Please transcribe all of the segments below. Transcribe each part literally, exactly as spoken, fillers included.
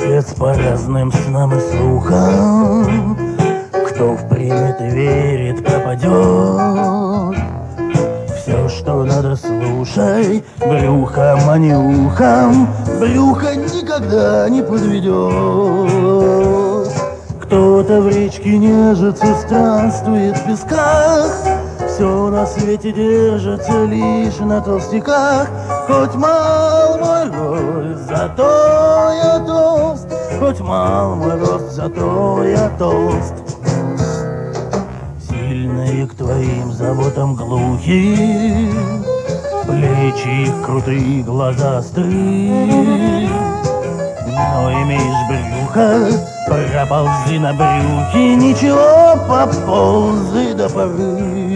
Спец по разным снам и слухам, кто впримет и верит, пропадет. Все, что надо, слушай, брюхом, а не ухом. Брюхо никогда не подведет. Кто-то в речке нежится, странствует в песках. Все на свете держится лишь на толстяках. Хоть мал мой рост, зато я толст. Хоть мал мой рост, зато я толст. Сильные к твоим заботам глухи, плечи их крутые, глаза острые. Но имеешь брюхо, проползи на брюхе, ничего, поползай до поры.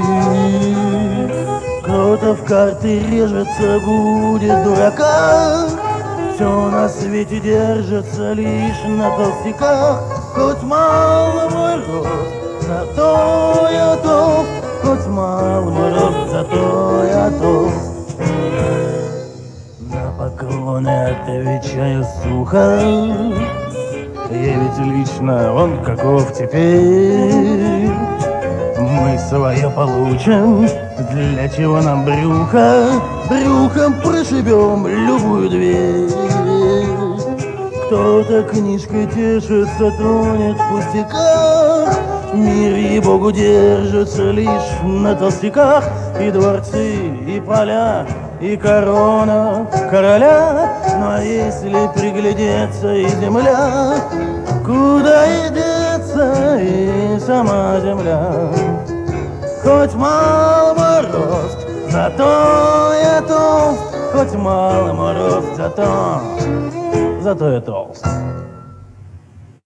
Кто-то в карты режется, будет дурака. Все на свете держится лишь на толстяках. Хоть мало мой рост, зато я толст. Хоть мало мой рост, зато я толст. На поклоны отвечаю сухо. Я ведь лично он каков теперь. Мы свое получим, для чего нам брюхо? Брюхом прошибем любую дверь. Кто-то книжкой тешится, тонет в пустяках. Мир и Богу держится лишь на толстяках. И дворцы, и поля, и корона короля. Но если приглядеться, и земля, куда и деться, и сама земля. Хоть мал мой рост, зато я толст. Хоть мал мой рост, зато, зато я толст.